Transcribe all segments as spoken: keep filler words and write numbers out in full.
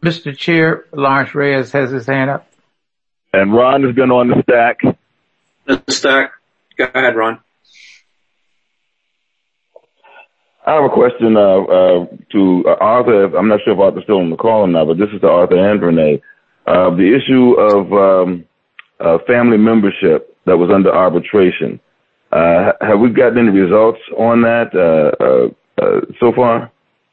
Mister Chair, Lawrence Reyes has his hand up. And Ron has been on the stack. The stack. Go ahead, Ron. I have a question uh, uh, to uh, Arthur. I'm not sure if Arthur's still on the call or not, but this is to Arthur and Renee. Uh, the issue of um, uh, family membership that was under arbitration. Uh, have we gotten any results on that uh, uh, uh, so far?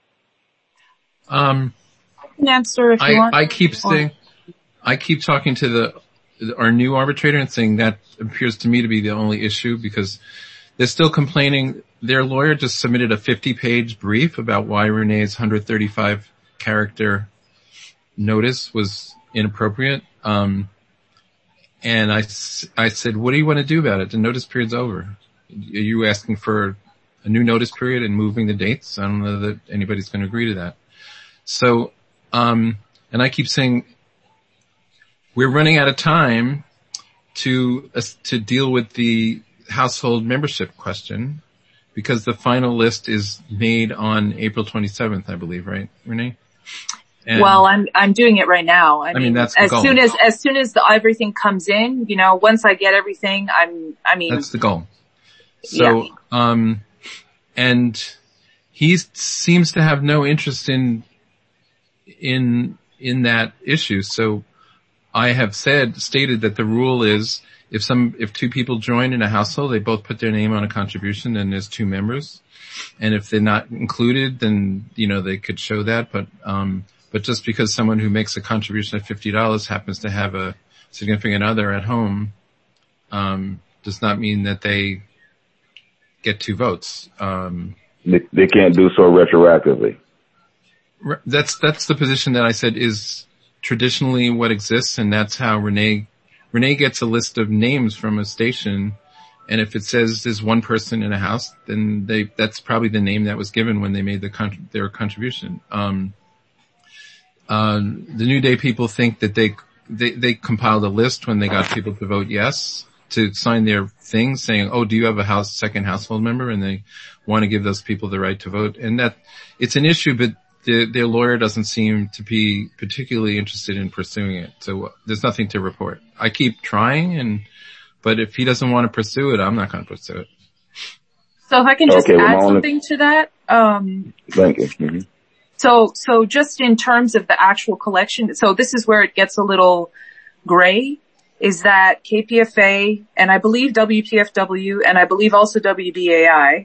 Um, I can answer if you I, want. I keep saying, I keep talking to the our new arbitrator and saying that appears to me to be the only issue because they're still complaining. Their lawyer just submitted a fifty-page brief about why Renee's one hundred thirty-five character notice was inappropriate. Um, and I, I said, what do you want to do about it? The notice period's over. Are you asking for a new notice period and moving the dates? I don't know that anybody's going to agree to that. So, um, and I keep saying we're running out of time to, uh, to deal with the household membership question because the final list is made on April twenty-seventh, I believe, right, Renee? And well, I'm I'm doing it right now. I, I mean, mean that's the as goal. soon as as soon as the, everything comes in, you know, once I get everything, I'm. I mean, that's the goal. So, yeah. um, and he seems to have no interest in in in that issue. So, I have said stated that the rule is if some if two people join in a household, they both put their name on a contribution, and there's two members. And if they're not included, then you know they could show that, but um. But just because someone who makes a contribution of fifty dollars happens to have a significant other at home, um, does not mean that they get two votes. Um, they, they can't do so retroactively. That's, that's the position that I said is traditionally what exists, and that's how Renee, Renee gets a list of names from a station, and if it says there's one person in a house, then they, that's probably the name that was given when they made the con- their contribution. Um, Uh, the New Day people think that they, they, they compiled a list when they got people to vote yes, to sign their thing saying, oh, do you have a house, second household member? And they want to give those people the right to vote. And that, it's an issue, but the, their lawyer doesn't seem to be particularly interested in pursuing it. So there's nothing to report. I keep trying and, but if he doesn't want to pursue it, I'm not going to pursue it. So if I can just okay, add well, something to that, um. Thank you. Mm-hmm. So, so just in terms of the actual collection, so this is where it gets a little gray, is that K P F A and I believe W P F W and I believe also W B A I,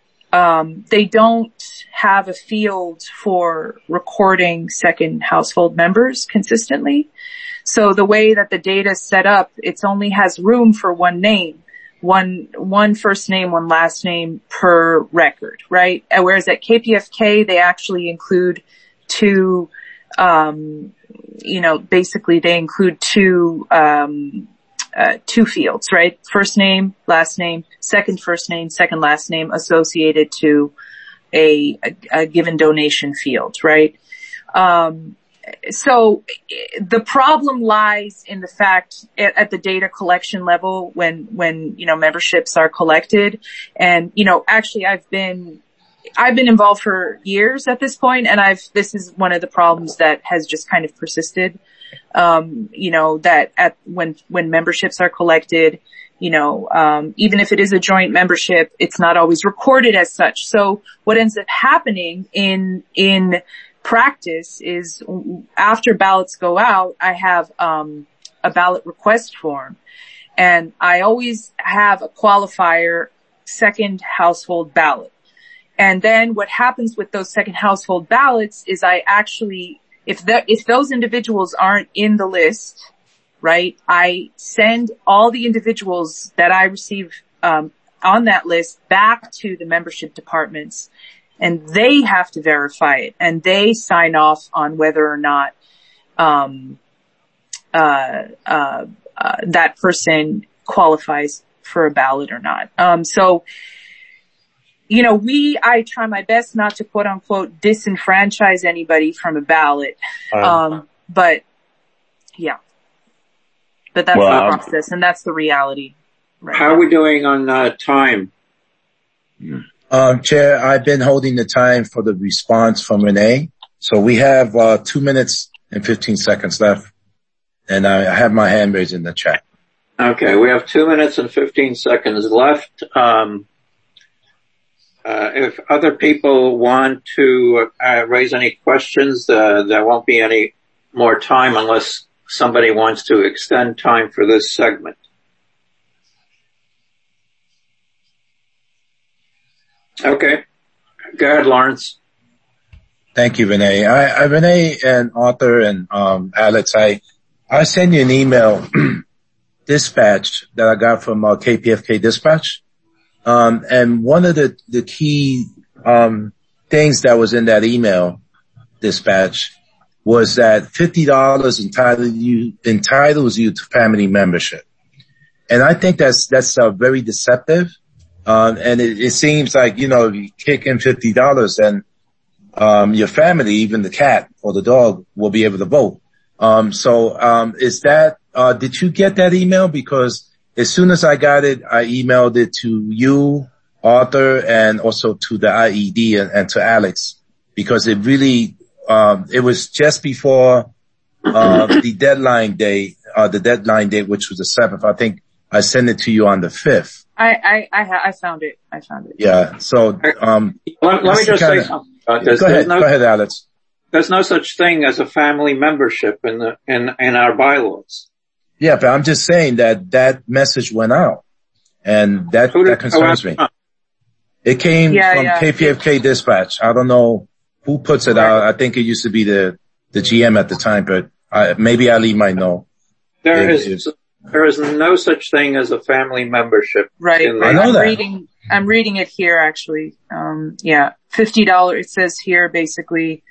um, they don't have a field for recording second household members consistently. So the way that the data is set up, it only has room for one name. One, one first name, one last name per record, right? Whereas at K P F K, they actually include two, um, you know, basically they include two, um, uh, two fields, right? First name, last name, second first name, second last name associated to a, a, a given donation field, right? Um, So the problem lies in the fact at, at the data collection level when, when, you know, memberships are collected. And, you know, actually I've been, I've been involved for years at this point, and I've, this is one of the problems that has just kind of persisted. Um, you know, that at, when, when memberships are collected, you know, um, even if it is a joint membership, it's not always recorded as such. So what ends up happening in, in, practice is after ballots go out, I have um a ballot request form, and I always have a qualifier second household ballot. And then what happens with those second household ballots is I actually, if the, if those individuals aren't in the list, right, I send all the individuals that I receive um on that list back to the membership departments. And they have to verify it, and they sign off on whether or not um, uh, uh, uh, that person qualifies for a ballot or not. Um, so, you know, we I try my best not to quote unquote disenfranchise anybody from a ballot, um, but yeah, but that's well, the process, and that's the reality. Right How now. are we doing on uh, time? Hmm. Um, Chair, I've been holding the time for the response from Renee. So we have, uh, two minutes and fifteen seconds left. And I have my hand raised in the chat. Okay, we have two minutes and fifteen seconds left. Um, uh, if other people want to uh, raise any questions, uh, there won't be any more time unless somebody wants to extend time for this segment. Okay, go ahead, Lawrence. Thank you, Renee. I, I Renee and Arthur and um, Alex, I I sent you an email dispatch that I got from uh, K P F K Dispatch. Um, and one of the, the key, um, things that was in that email dispatch was that fifty dollars entitled you, entitles you to family membership. And I think that's, that's uh, very deceptive. Um, and it, it seems like, you know, if you kick in fifty dollars, then, um, your family, even the cat or the dog, will be able to vote. Um, so, um, is that, uh, did you get that email? Because as soon as I got it, I emailed it to you, Arthur, and also to the I E D and, and to Alex, because it really, um, it was just before, uh, the deadline day, uh, the deadline date, which was the seventh. I think I sent it to you on the fifth. I, I, I, ha- I found it. I found it. Yeah. So, um, let, let me just kinda, say something about this. Go ahead. No, go ahead, Alex. There's no such thing as a family membership in the, in, in our bylaws. Yeah, but I'm just saying that that message went out, and that, that concerns me. It came yeah, from yeah. K P F K Dispatch. I don't know who puts it out. I think it used to be the, the G M at the time, but I, maybe Ali might know. There it, is, is, there is no such thing as a family membership. Right. In the, I know I'm that. reading, I'm reading it here actually. Um, yeah, fifty dollars. It says here basically,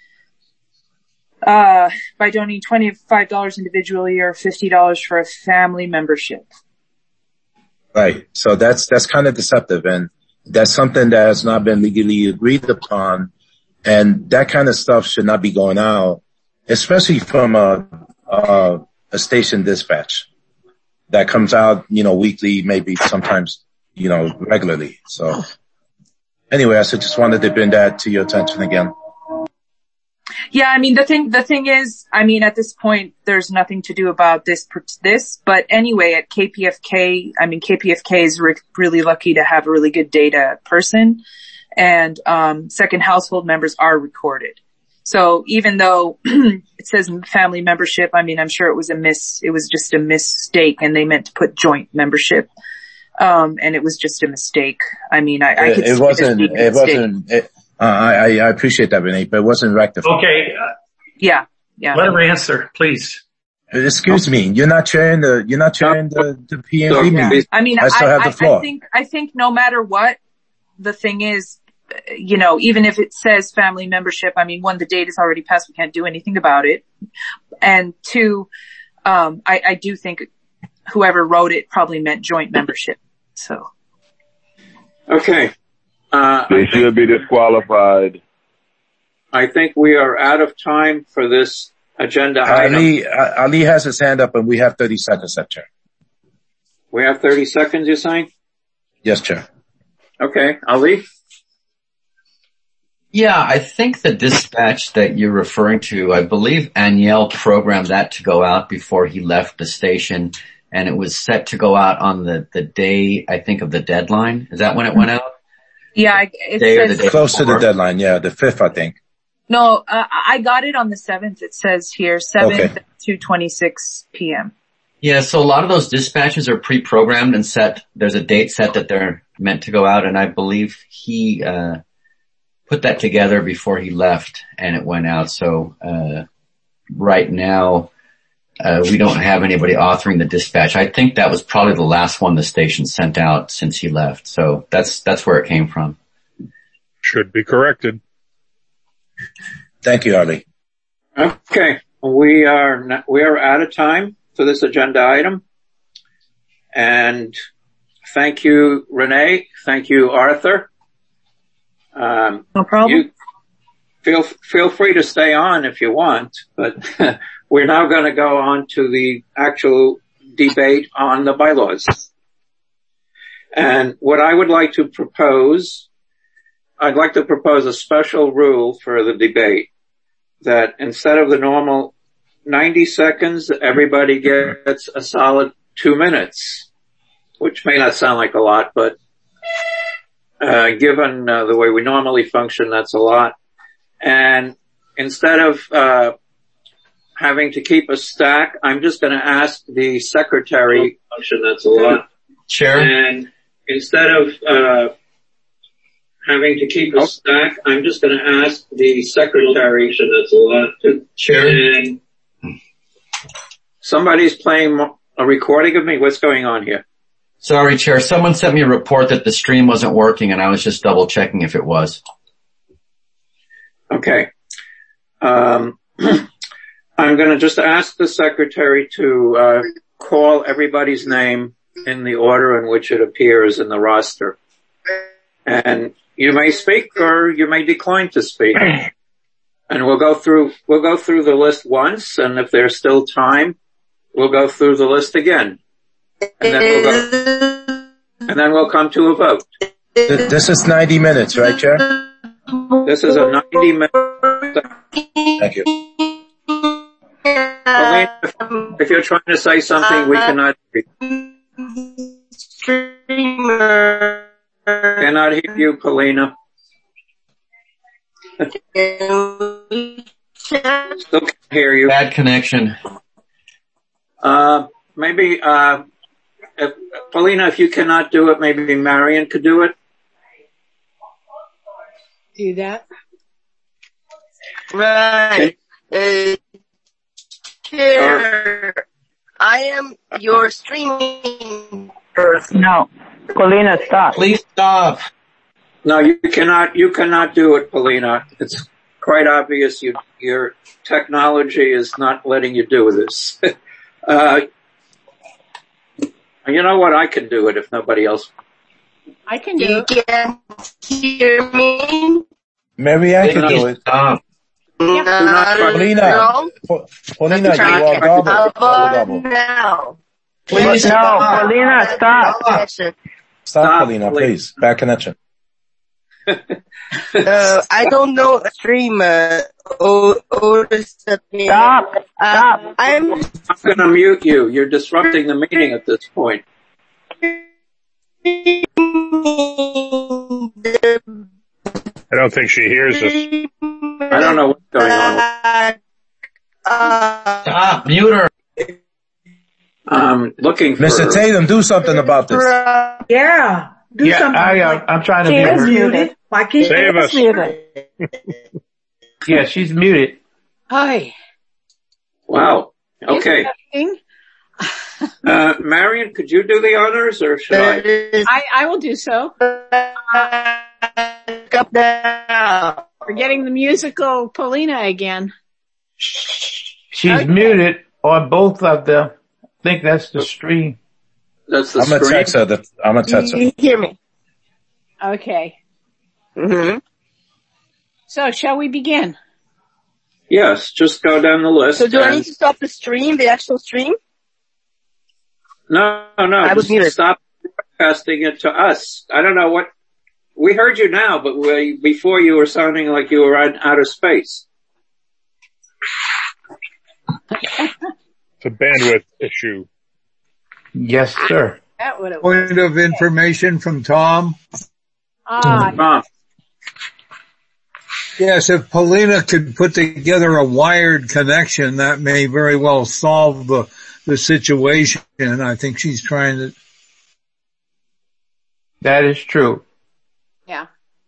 uh, by donating twenty-five dollars individually or fifty dollars for a family membership. Right. So that's, that's kind of deceptive, and that's something that has not been legally agreed upon. And that kind of stuff should not be going out, especially from a, a, a station dispatch that comes out, you know, weekly, maybe sometimes, you know, regularly. So anyway, I just wanted to bring that to your attention again. Yeah, I mean, the thing, the thing is, I mean, at this point, there's nothing to do about this, this, but anyway, at K P F K, I mean, K P F K is re- really lucky to have a really good data person, and, um, second household members are recorded. So even though it says family membership, I mean, I'm sure it was a miss, it was just a mistake, and they meant to put joint membership. Um, and it was just a mistake. I mean, I, I could it, it wasn't, it wasn't, it, Uh, I, I appreciate that, Renee, but it wasn't rectified. Okay. Uh, yeah, yeah. Let her answer, please. Excuse me, you're not chairing the, you're not chairing the, the P M V yeah. meeting. I mean, I still I, have the floor. I, I think, I think no matter what, the thing is, you know, even if it says family membership, I mean, one, the date is already passed, we can't do anything about it. And two, um, I, I do think whoever wrote it probably meant joint membership, so. Okay. Uh, they should be disqualified. I think we are out of time for this agenda item. Ali, Ali has his hand up, and we have thirty seconds left, Chair. We have thirty seconds, you're saying? Yes, Chair. Okay. Ali? Yeah, I think the dispatch that you're referring to, I believe Aniel programmed that to go out before he left the station, and it was set to go out on the, the day, I think, of the deadline. Is that when it went out? Yeah, it day says close to the deadline. Yeah, the fifth, I think. No, uh, I got it on the seventh. It says here seventh Okay. at two twenty-six p.m. Yeah, so a lot of those dispatches are pre-programmed and set. There's a date set that they're meant to go out, and I believe he uh put that together before he left, and it went out. So uh right now, uh we don't have anybody authoring the dispatch. I think that was probably the last one the station sent out since he left. So that's that's where it came from. Should be corrected. Thank you, Ali. Okay. We are, not, we are out of time for this agenda item. And thank you, Renee. Thank you, Arthur. Um, No problem. You feel, feel free to stay on if you want, but we're now going to go on to the actual debate on the bylaws. And what I would like to propose, I'd like to propose a special rule for the debate. that instead of the normal ninety seconds, everybody gets a solid two minutes, which may not sound like a lot, but uh, given uh, the way we normally function, that's a lot. And instead of uh, having to keep a stack, I'm just going to ask the secretary function. That's a lot. Chair. And instead of uh, having to keep a stack, I'm just going to ask the secretary. That's a lot. To Chair. And somebody's playing a recording of me. What's going on here? Sorry, Chair. Someone sent me a report that the stream wasn't working, and I was just double checking if it was. Okay. Um, I'm going to just ask the secretary to uh, call everybody's name in the order in which it appears in the roster. And you may speak or you may decline to speak. And we'll go through, we'll go through the list once, and if there's still time, we'll go through the list again. And then we'll go, and then we'll come to a vote. This is ninety minutes, right, Chair? This is a ninety minute. Thank you. Pauline, if, if you're trying to say something, we cannot hear you. Cannot hear you, Paulina. Still can't hear you. Bad connection. Uh, maybe, uh, if, Paulina, if you cannot do it, maybe Marion could do it. Do that. Right. Uh, Chair, I am your streaming person. No. Paulina, stop. Please stop. No, you cannot, you cannot do it, Paulina. It's quite obvious you, your technology is not letting you do this. uh, you know what? I can do it if nobody else. I can do You it. can hear me? Maybe I can do it. Stop. No, Paulina, no. Pa- Paulina, you Try- are How double. Double, about double. now? Please No, stop. Paulina, stop. Stop, Stop, Paulina, please. please. Bad connection. Uh, I don't know a stream, uh, or, or something. Stop. Uh, Stop. I'm I'm going to mute you. You're disrupting the meeting at this point. I don't think she hears us. I don't know what's going on. Uh, Stop. Mute her. I'm looking for. Mister Tatum, do something about this. Yeah. Do Yeah, something. I, uh, I'm trying to She mute is her. muted. Why can't Save us. muted? Yeah, she's muted. Hi. Wow. Okay. Uh, Marion, could you do the honors or should I? I, I will do so. Up now. We're getting the musical Paulina again. She's Okay. muted on both of them. I think that's the stream. That's the I'm gonna screen. text her. that- I'm gonna text her. You hear me? Okay. Mm-hmm. So shall we begin? Yes, just go down the list. So do I and- need to stop the stream, the actual stream? No, no, I was just muted. stop broadcasting it to us. I don't know what, we heard you now, but we, before you were sounding like you were in outer space. It's a bandwidth issue. Yes, sir. That would have. Point of information from Tom. Ah, Tom, Yes, if Paulina could put together a wired connection, that may very well solve the, the situation. And I think she's trying to. That is true. yeah.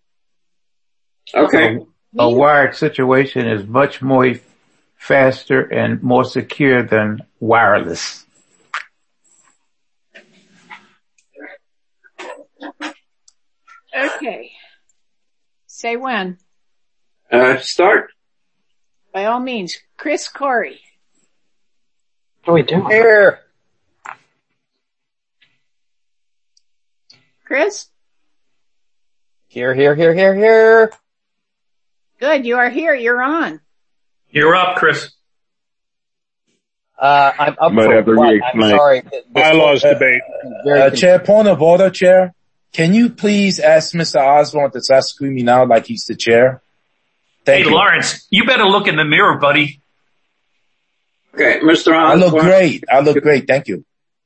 okay. A wired situation is much more faster and more secure than wireless. Okay. Say when. Uh, start. By all means. Chris Corey. What are we doing? Here. Chris? Here, here, here, here, here. Good. You are here. You're on. You're up, Chris. Uh, I'm up Might for have to what? I'm re-explain. sorry. This- Bylaws uh, debate. very Uh, Chair, point of order, Chair. Can you please ask Mister Osborne to stop screaming out like he's the chair? Thank hey, you. Lawrence, you better look in the mirror, buddy. Okay, Mister I look great. I look great. Thank you.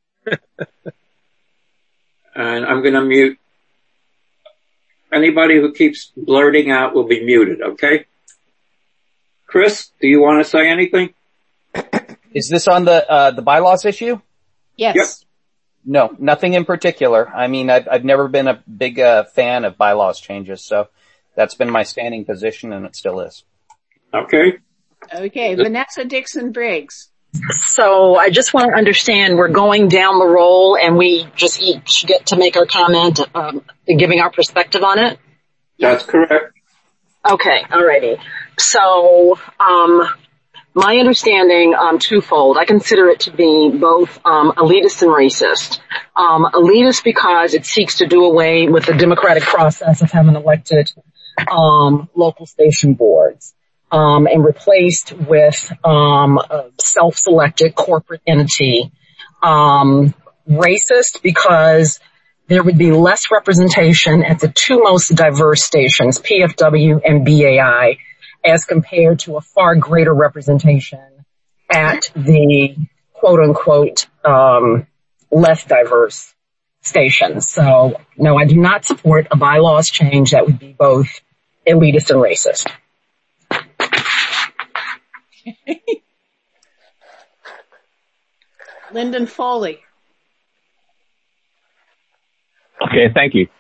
And I'm going to mute. Anybody who keeps blurting out will be muted, okay? Chris, do you want to say anything? Is this on the uh the bylaws issue? Yes. Yep. No, nothing in particular. I mean, I've, I've never been a big uh, fan of bylaws changes, so that's been my standing position, and it still is. Okay. Okay, Vanessa Dixon Briggs. So I just want to understand, we're going down the roll and we just each get to make our comment, um, giving our perspective on it? That's correct. Okay, alrighty. So, um, my understanding, um, twofold. I consider it to be both, um, elitist and racist. Um, elitist because it seeks to do away with the democratic process of having elected, um, local station boards. Um, and replaced with, um, a self-selected corporate entity. Um, racist because there would be less representation at the two most diverse stations, P F W and B A I, as compared to a far greater representation at the quote unquote, um, less diverse stations. So no, I do not support a bylaws change that would be both elitist and racist. Lyndon Foley. Okay, thank you.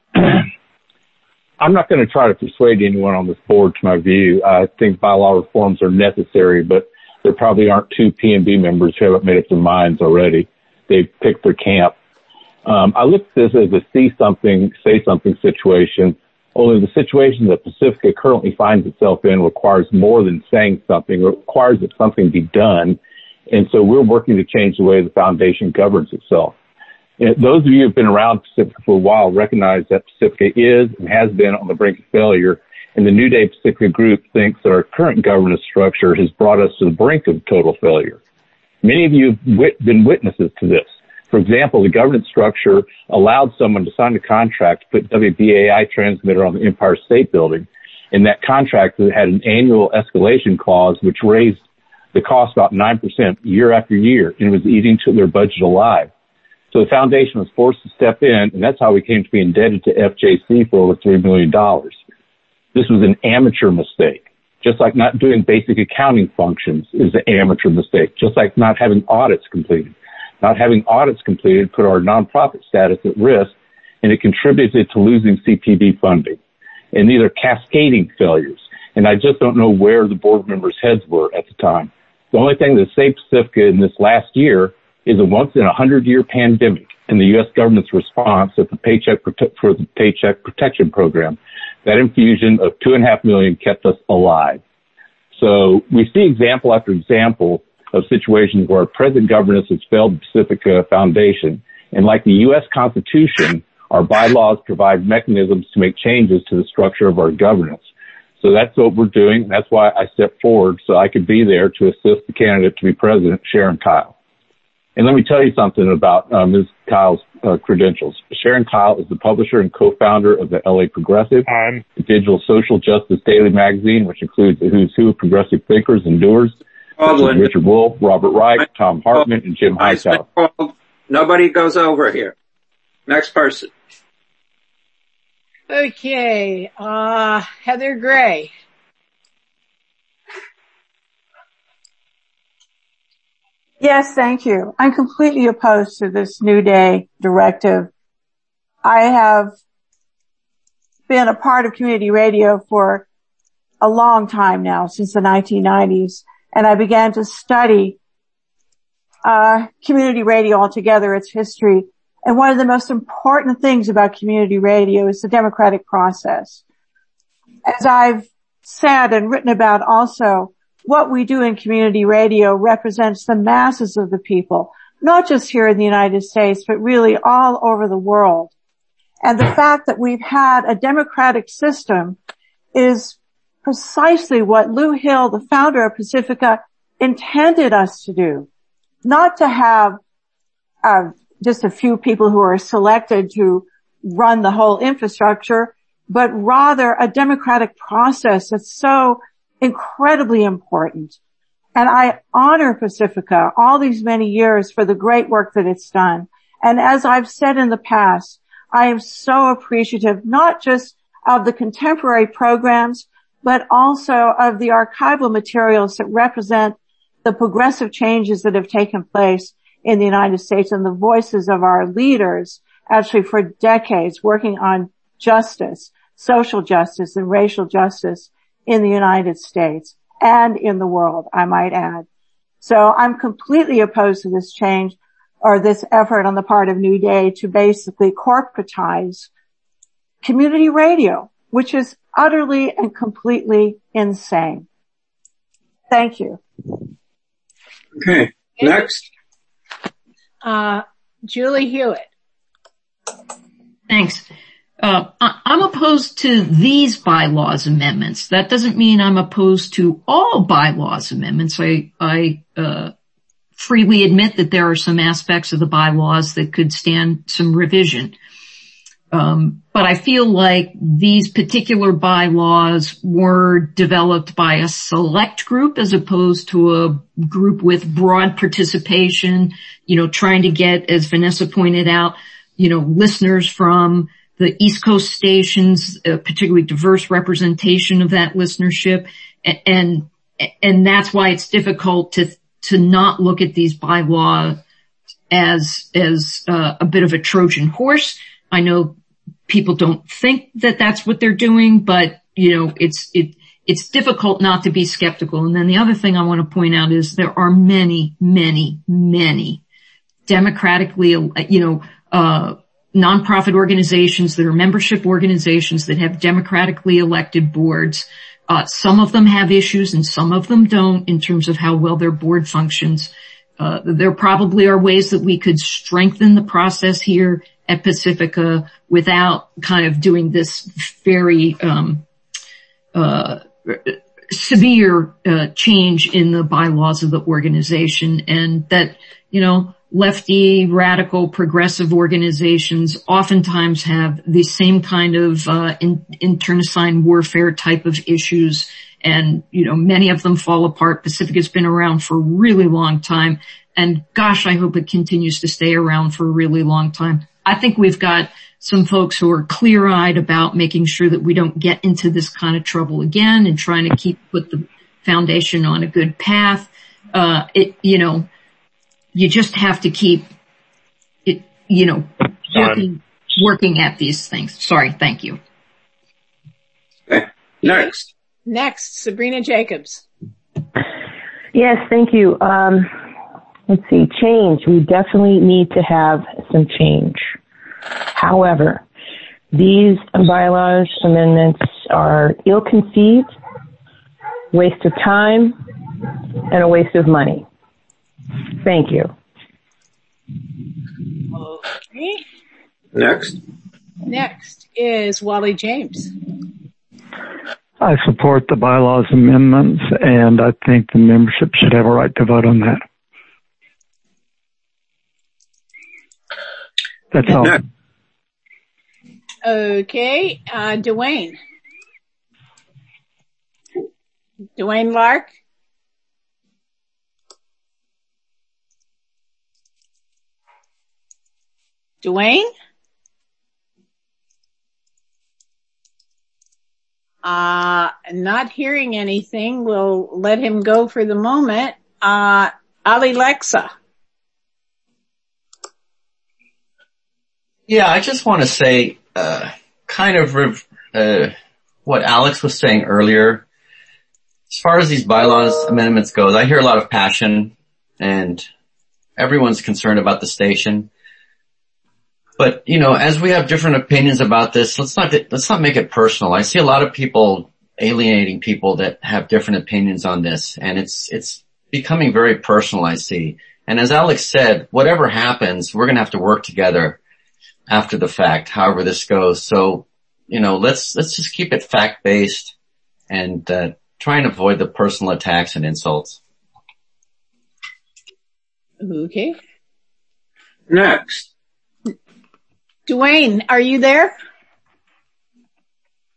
I'm not going to try to persuade anyone on this board to my view. I think bylaw reforms are necessary, but there probably aren't two P and B members who haven't made up their minds already. They've picked their camp. Um, I look at this as a see something, say something situation. Only the situation that Pacifica currently finds itself in requires more than saying something. It requires that something be done. And so we're working to change the way the foundation governs itself. And those of you who have been around Pacifica for a while recognize that Pacifica is and has been on the brink of failure. And the New Day Pacifica group thinks that our current governance structure has brought us to the brink of total failure. Many of you have wit- been witnesses to this. For example, the governance structure allowed someone to sign a contract to put W B A I transmitter on the Empire State Building. And that contract had an annual escalation clause which raised the cost about nine percent year after year and was eating to their budget alive. So the foundation was forced to step in, and that's how we came to be indebted to F J C for over three million dollars. This was an amateur mistake. Just like not doing basic accounting functions is an amateur mistake. Just like not having audits completed. Not having audits completed put our nonprofit status at risk, and it contributed to losing C P B funding. And these are cascading failures. And I just don't know where the board members' heads were at the time. The only thing that saved Pacifica in this last year is a once in a hundred year pandemic and the U S government's response at the Paycheck Prote- for the Paycheck Protection Program. That infusion of two and a half million kept us alive. So we see example after example of situations where present governance has failed the Pacifica Foundation. And like the U S Constitution, our bylaws provide mechanisms to make changes to the structure of our governance. So that's what we're doing. That's why I stepped forward so I could be there to assist the candidate to be president, Sharon Kyle. And let me tell you something about uh, Miz Kyle's uh, credentials. Sharon Kyle is the publisher and co-founder of the L A Progressive, um, the digital social justice daily magazine, which includes the who's who of progressive thinkers and doers, such as Richard Wolff, Robert Reich, Tom Hartman, and Jim Hightower. Nobody goes over here. Next person. Okay, uh, Heather Gray. Yes, thank you. I'm completely opposed to this New Day directive. I have been a part of community radio for a long time now, since the nineteen nineties, and I began to study uh community radio altogether, its history. And one of the most important things about community radio is the democratic process. As I've said and written about also, what we do in community radio represents the masses of the people, not just here in the United States, but really all over the world. And the fact that we've had a democratic system is precisely what Lou Hill, the founder of Pacifica, intended us to do. Not to have uh, just a few people who are selected to run the whole infrastructure, but rather a democratic process that's so incredibly important. And I honor Pacifica all these many years for the great work that it's done. And as I've said in the past, I am so appreciative not just of the contemporary programs, but also of the archival materials that represent the progressive changes that have taken place in the United States and the voices of our leaders actually for decades working on justice, social justice and racial justice in the United States and in the world, I might add. So I'm completely opposed to this change or this effort on the part of New Day to basically corporatize community radio, which is utterly and completely insane. Thank you. Okay, next. Uh, Julie Hewitt. Thanks. Uh, I, I'm opposed to these bylaws amendments. That doesn't mean I'm opposed to all bylaws amendments. I, I, uh, freely admit that there are some aspects of the bylaws that could stand some revision. Um, but I feel like these particular bylaws were developed by a select group as opposed to a group with broad participation, you know, trying to get, as Vanessa pointed out, you know, listeners from the East Coast stations, uh, particularly diverse representation of that listenership. And, and, and that's why it's difficult to, to not look at these bylaws as, as, uh, a bit of a Trojan horse. I know people don't think that that's what they're doing, but, you know, it's, it, it's difficult not to be skeptical. And then the other thing I want to point out is there are many, many, many democratically, you know, uh, nonprofit organizations that are membership organizations that have democratically elected boards. Uh, some of them have issues and some of them don't in terms of how well their board functions. Uh, there probably are ways that we could strengthen the process here at Pacifica without kind of doing this very, um, uh, severe, uh, change in the bylaws of the organization, and that, you know, lefty, radical, progressive organizations oftentimes have the same kind of, uh, in, internecine warfare type of issues. And, you know, many of them fall apart. Pacifica's been around for a really long time. And gosh, I hope it continues to stay around for a really long time. I think we've got some folks who are clear-eyed about making sure that we don't get into this kind of trouble again and trying to keep, put the foundation on a good path. Uh, it, you know, you just have to keep it, you know, working, working at these things. Sorry. Thank you. Okay. Next. Next, Sabrina Jacobs. Yes, thank you. Um, let's see, change. We definitely need to have some change. However, these bylaws amendments are ill-conceived, waste of time, and a waste of money. Thank you. Okay. Next. Next is Wally James. I support the bylaws amendments, and I think the membership should have a right to vote on that. That's all. Okay, uh, Dwayne. Dwayne Lark. Dwayne? Uh, not hearing anything. We'll let him go for the moment. Uh, Ali Lexa. Yeah, I just want to say, uh, kind of, uh, what Alex was saying earlier. As far as these bylaws amendments goes, I hear a lot of passion and everyone's concerned about the station. But, you know, as we have different opinions about this, let's not, let's not make it personal. I see a lot of people alienating people that have different opinions on this, and it's, it's becoming very personal, I see. And as Alex said, whatever happens, we're going to have to work together after the fact, however this goes. So, you know, let's, let's just keep it fact-based and, uh, try and avoid the personal attacks and insults. Okay. Next. Dwayne, are you there?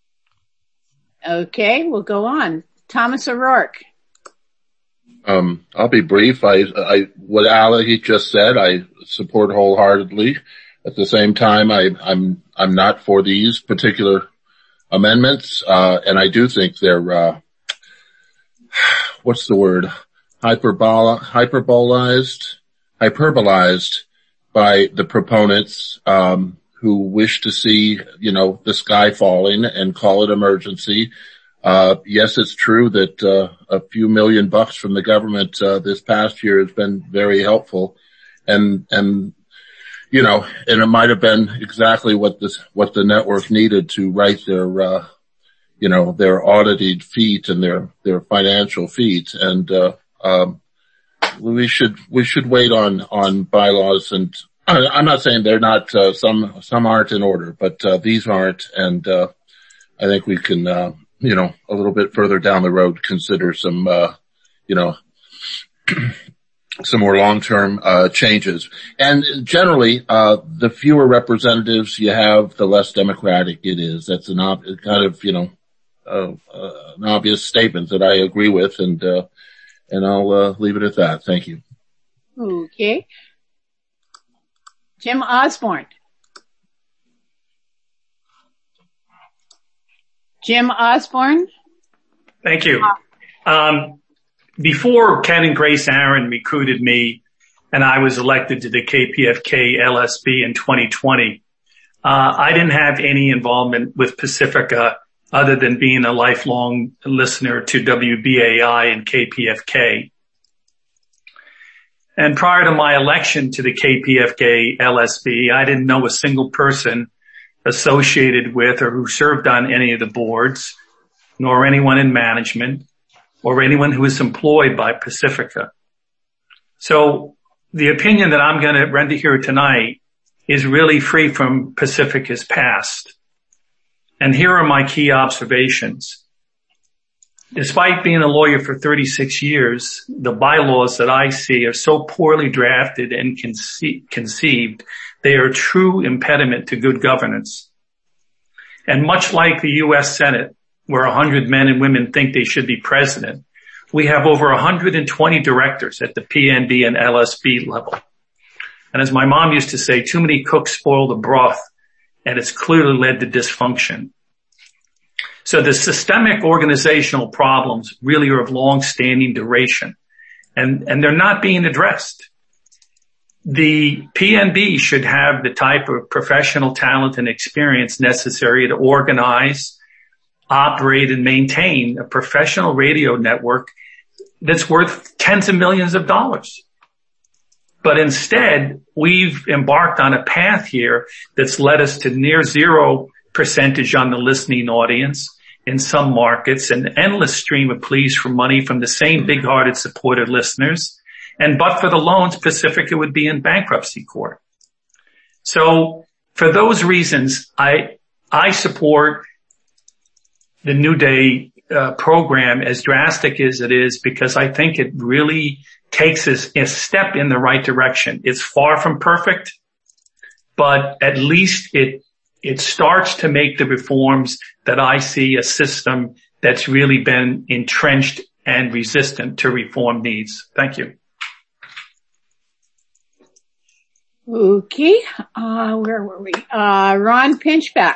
Okay, we'll go on. Thomas O'Rourke. Um, I'll be brief. I, I, what Ali just said, I support wholeheartedly. At the same time, I, I'm, I'm not for these particular amendments, uh, and I do think they're, uh, what's the word? Hyperbola, hyperbolized, hyperbolized by the proponents, um, who wish to see, you know, the sky falling and call it emergency. Uh, yes, it's true that, uh, a few million bucks from the government, uh, this past year has been very helpful. And, and, you know, and it might have been exactly what this, what the network needed to write their, uh, you know, their audited feet and their, their financial feet. And, uh, um, we should, we should wait on, on bylaws. And I, I'm not saying they're not, uh, some, some aren't in order, but, uh, these aren't. And, uh, I think we can, uh, you know, a little bit further down the road, consider some, uh, you know, some more long-term, uh, changes. And generally, uh, the fewer representatives you have, the less democratic it is. That's an ob- kind of, you know, uh, uh, an obvious statement that I agree with. And, uh, and I'll, uh, leave it at that. Thank you. Okay. Jim Osborne. Jim Osborne. Thank you. Um, before Ken and Grace Aaron recruited me and I was elected to the K P F K L S B in twenty twenty, uh, I didn't have any involvement with Pacifica other than being a lifelong listener to W B A I and K P F K. And prior to my election to the K P F K L S B, I didn't know a single person associated with or who served on any of the boards, nor anyone in management, or anyone who is employed by Pacifica. So the opinion that I'm going to render here tonight is really free from Pacifica's past. And here are my key observations. Despite being a lawyer for thirty-six years, the bylaws that I see are so poorly drafted and conce- conceived, they are a true impediment to good governance. And much like the U S Senate, where one hundred men and women think they should be president, we have over one hundred twenty directors at the P N B and L S B level. And as my mom used to say, too many cooks spoil the broth, and it's clearly led to dysfunction. So the systemic organizational problems really are of long-standing duration, and, and they're not being addressed. The P N B should have the type of professional talent and experience necessary to organize, operate, and maintain a professional radio network that's worth tens of millions of dollars. But instead, we've embarked on a path here that's led us to near zero percentage on the listening audience in some markets, an endless stream of pleas for money from the same big-hearted supported listeners. And but for the loans, Pacifica would be in bankruptcy court. So for those reasons, I, I support the New Day uh, program, as drastic as it is, because I think it really takes us a step in the right direction. It's far from perfect, but at least it, it starts to make the reforms that I see a system that's really been entrenched and resistant to reform needs. Thank you. Okay, uh, where were we? Uh, Ron Pinchback.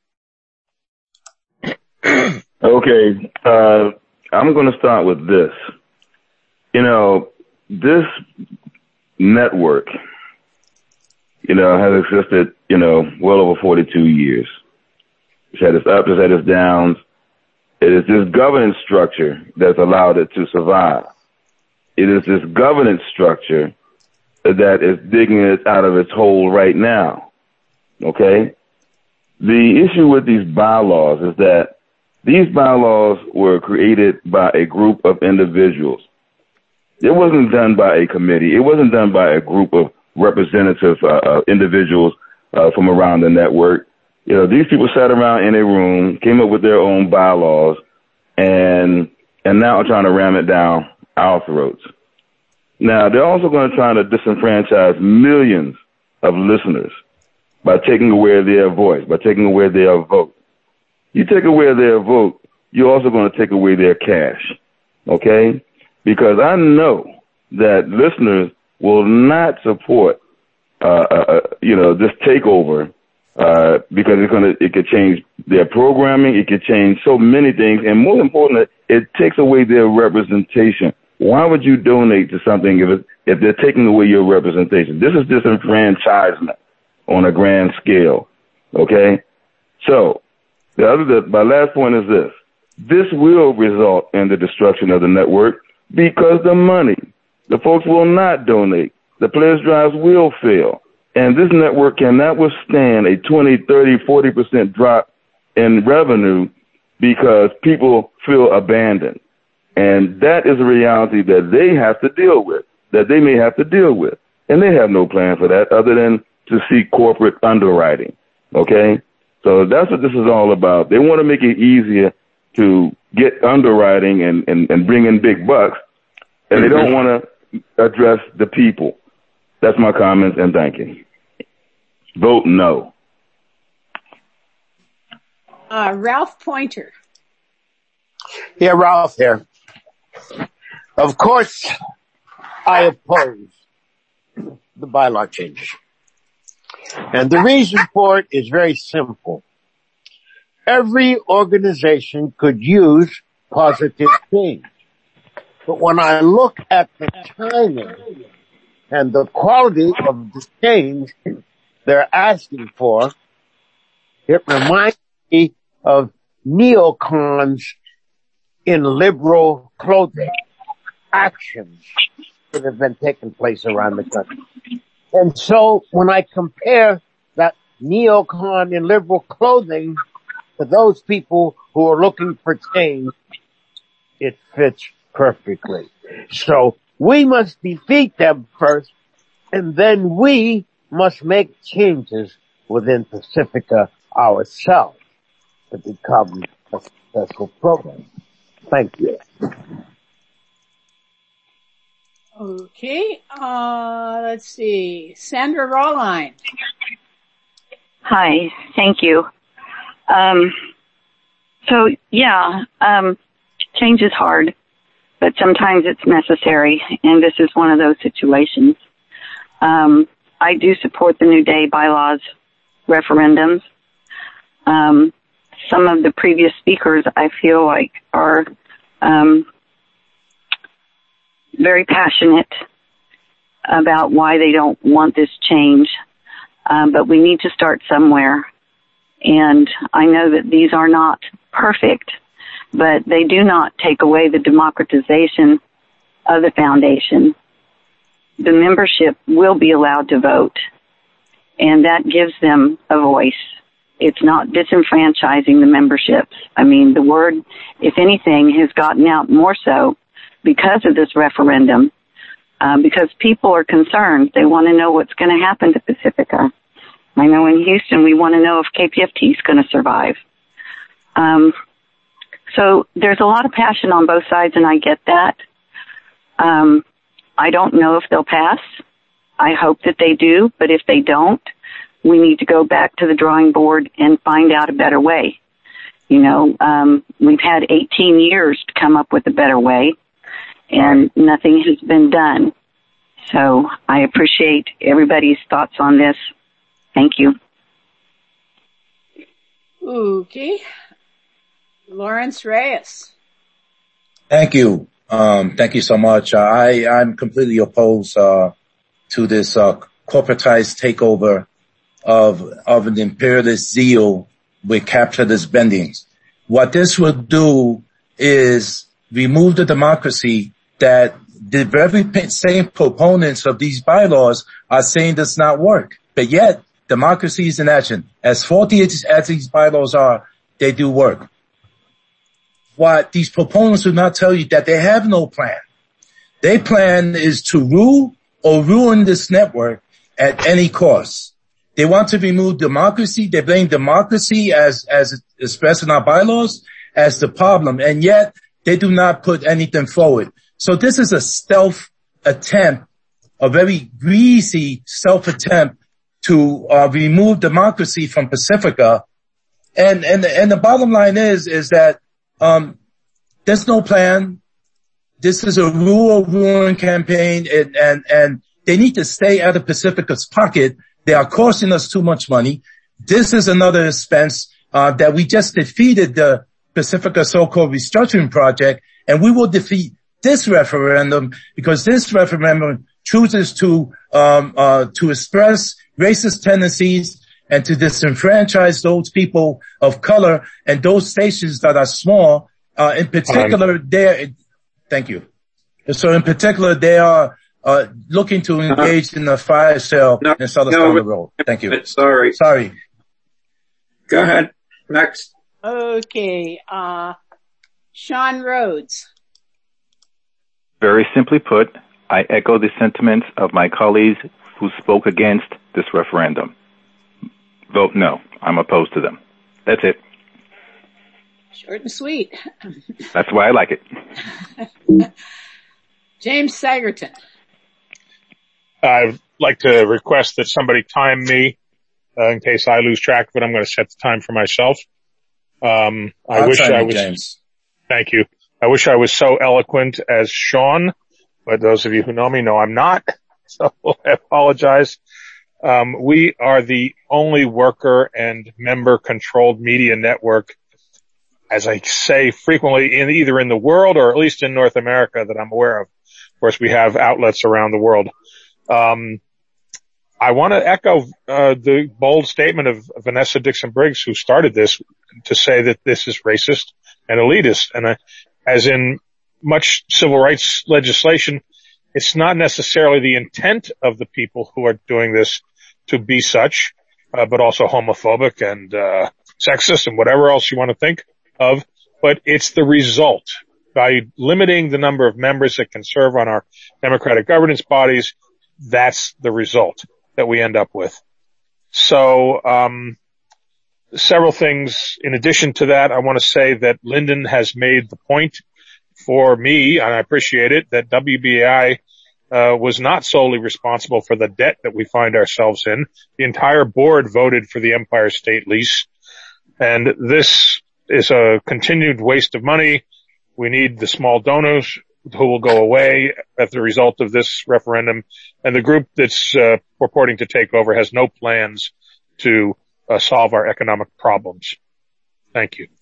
Okay, uh, I'm going to start with this. You know, this network, you know, has existed, you know, well over forty-two years. It's had its ups, it's had its downs. It is this governance structure that's allowed it to survive. It is this governance structure that is digging it out of its hole right now. Okay? The issue with these bylaws is that these bylaws were created by a group of individuals. It wasn't done by a committee. It wasn't done by a group of representative uh, uh, individuals uh, from around the network. You know, these people sat around in a room, came up with their own bylaws, and and now are trying to ram it down our throats. Now, they're also going to try to disenfranchise millions of listeners by taking away their voice, by taking away their vote. You take away their vote, you're also going to take away their cash. Okay? Because I know that listeners will not support, uh, uh you know, this takeover, uh, because it's going to, it could change their programming. It could change so many things. And more importantly, it takes away their representation. Why would you donate to something if it, if they're taking away your representation? This is disenfranchisement on a grand scale. Okay? So, the other, the, my last point is this. This will result in the destruction of the network because the money, the folks will not donate. The pledge drives will fail. And this network cannot withstand a twenty, thirty, forty percent drop in revenue because people feel abandoned. And that is a reality that they have to deal with, that they may have to deal with. And they have no plan for that other than to seek corporate underwriting. Okay? So that's what this is all about. They want to make it easier to get underwriting and, and, and bring in big bucks, and mm-hmm. they don't want to address the people. That's my comments, and thank you. Vote no. Uh, Ralph Pointer. Yeah, Ralph here. Of course, I oppose the bylaw changes. And the reason for it is very simple. Every organization could use positive change. But when I look at the timing and the quality of the change they're asking for, it reminds me of neocons in liberal clothing actions that have been taking place around the country. And so when I compare that neocon in liberal clothing to those people who are looking for change, it fits perfectly. So we must defeat them first, and then we must make changes within Pacifica ourselves to become a successful program. Thank you. Okay, uh, let's see. Sandra Rawline. Hi, thank you. Um, so yeah, um, change is hard, but sometimes it's necessary, and this is one of those situations. Um, I do support the New Day bylaws referendums. Um, some of the previous speakers I feel like are, um, very passionate about why they don't want this change. Um, but we need to start somewhere. And I know that these are not perfect, but they do not take away the democratization of the foundation. The membership will be allowed to vote, and that gives them a voice. It's not disenfranchising the memberships. I mean, the word, if anything, has gotten out more so because of this referendum, uh, because people are concerned. They want to know what's going to happen to Pacifica. I know in Houston we want to know if K P F T is going to survive. Um, so there's a lot of passion on both sides, and I get that. Um, I don't know if they'll pass. I hope that they do, but if they don't, we need to go back to the drawing board and find out a better way. You know, um, we've had eighteen years to come up with a better way, and nothing has been done. So I appreciate everybody's thoughts on this. Thank you. Okay. Lawrence Reyes. Thank you. Um, thank you so much. Uh, I, I'm completely opposed, uh, to this, uh, corporatized takeover of, of an imperialist zeal with capitalist bendings. What this would do is remove the democracy that the very same proponents of these bylaws are saying does not work. But yet, democracy is in action. As faulty as, as these bylaws are, they do work. What these proponents do not tell you that they have no plan. Their plan is to rule or ruin this network at any cost. They want to remove democracy. They blame democracy as, as expressed in our bylaws as the problem. And yet they do not put anything forward. So this is a stealth attempt, a very greasy stealth attempt to uh, remove democracy from Pacifica. And, and, and the bottom line is, is that um, there's no plan. This is a rural ruin campaign, and, and, and they need to stay out of Pacifica's pocket. They are costing us too much money. This is another expense, uh, that we just defeated the Pacifica so-called restructuring project, and we will defeat this referendum because this referendum chooses to, um, uh, to express racist tendencies and to disenfranchise those people of color and those stations that are small. Uh, in particular, um, they're, thank you. So in particular, they are, uh, looking to engage uh, in the fire sale no, in Southern no, the road. Thank you. Sorry. Sorry. Go ahead. Next. Okay. Uh, Sean Rhodes. Very simply put, I echo the sentiments of my colleagues who spoke against this referendum. Vote no. I'm opposed to them. That's it. Short and sweet. That's why I like it. James Sagerton. I'd like to request that somebody time me uh, in case I lose track of it. I'm going to set the time for myself. Um, I I'll wish I was. James. Thank you. I wish I was so eloquent as Sean, but those of you who know me know I'm not. So I apologize. Um, we are the only worker and member controlled media network, as I say frequently, in either in the world or at least in North America that I'm aware of. Of course, we have outlets around the world. Um, I want to echo uh, the bold statement of Vanessa Dixon Briggs, who started this, to say that this is racist and elitist. And uh, as in much civil rights legislation, it's not necessarily the intent of the people who are doing this to be such, uh, but also homophobic and uh, sexist and whatever else you want to think of. But it's the result. By limiting the number of members that can serve on our democratic governance bodies, that's the result that we end up with. So, um, several things in addition to that. I want to say that Lyndon has made the point for me, and I appreciate it, that W B A I uh, was not solely responsible for the debt that we find ourselves in. The entire board voted for the Empire State Lease, and this is a continued waste of money. We need the small donors who will go away as the result of this referendum, and the group that's uh, purporting to take over has no plans to uh, solve our economic problems. Thank you.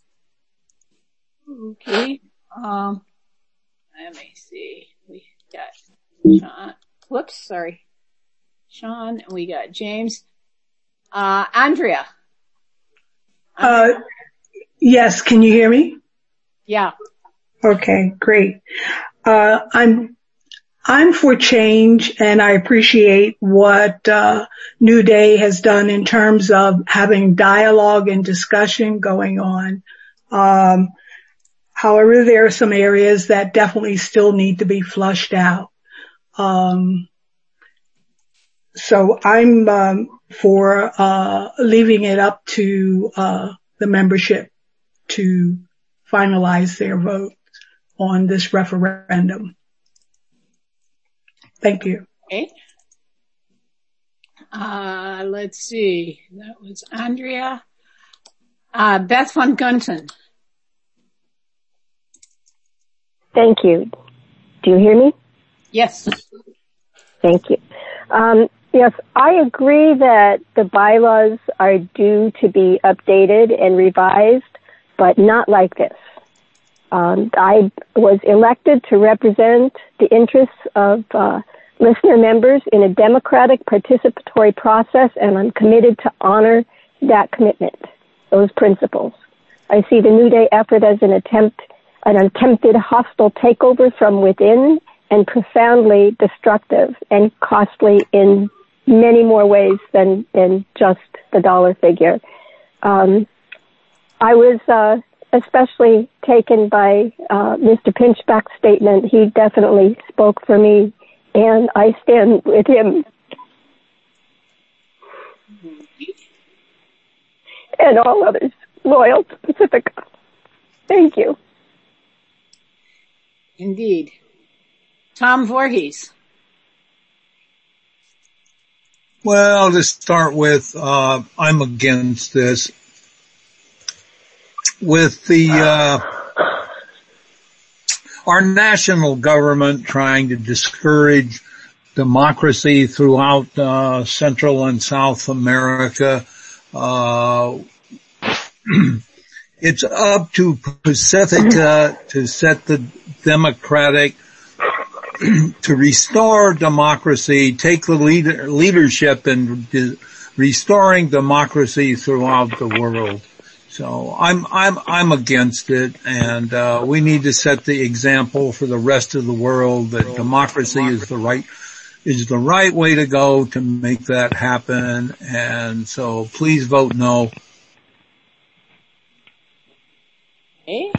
Okay. Um, let me see. We got Sean. Whoops, sorry. Sean, and we got James. Uh, Andrea. Uh, yes, can you hear me? Yeah. Okay, great. Uh, I'm, I'm for change, and I appreciate what, uh, New Day has done in terms of having dialogue and discussion going on. Um, however, there are some areas that definitely still need to be flushed out. Um, so I'm, um, for, uh, leaving it up to, uh, the membership to finalize their vote on this referendum. Thank you. Okay. Uh, let's see. That was Andrea. Uh, Beth von Gunten. Thank you. Do you hear me? Yes. Thank you. Um, yes, I agree that the bylaws are due to be updated and revised, but not like this. Um, I was elected to represent the interests of uh, listener members in a democratic participatory process, and I'm committed to honor that commitment, those principles. I see the New Day effort as an attempt, an attempted hostile takeover from within, and profoundly destructive and costly in many more ways than, than just the dollar figure. Um, I was uh, especially taken by uh, Mister Pinchback's statement. He definitely spoke for me, and I stand with him. And all others loyal to Pacifica. Thank you. Indeed. Tom Voorhees. Well, to start with, uh, I'm against this. With the, uh, our national government trying to discourage democracy throughout uh, Central and South America. Uh, it's up to Pacifica to set the democratic, to restore democracy, take the leader, leadership in de- restoring democracy throughout the world. So I'm, I'm, I'm against it, and, uh, we need to set the example for the rest of the world that democracy is the right, is the right way to go to make that happen. And so please vote no. Okay.